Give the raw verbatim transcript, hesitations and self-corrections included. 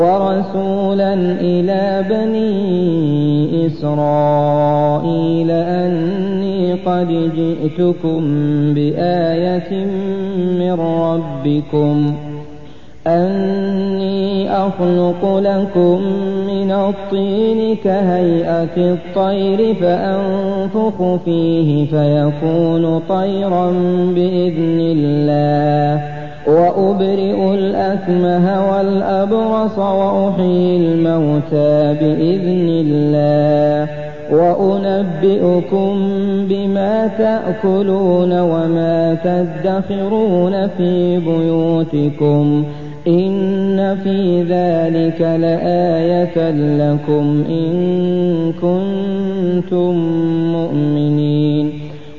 وَرَسُولًا إِلَىٰ بَنِي إِسْرَائِيلَ أَنِّي قَدْ جِئْتُكُم بِآيَةٍ مِّن رَّبِّكُمْ أَنِّي أَخْلُقُ لَكُم مِّنَ الطِّينِ كَهَيْئَةِ الطَّيْرِ فَأَنفُخُ فِيهِ فَيَكُونُ طَيْرًا بِإِذْنِ اللَّهِ وَأُبْرِئُ الْأَكْمَهَ وَالْأَبْرَصَ وَأُحْيِي الْمَوْتَىٰ بِإِذْنِ اللَّهِ وَأُنَبِّئُكُم بِمَا تَأْكُلُونَ وَمَا تَدَّخِرُونَ فِي بُيُوتِكُمْ إِنَّ فِي ذَٰلِكَ لَآيَةً لَّكُمْ إِن كُنتُم مُّؤْمِنِينَ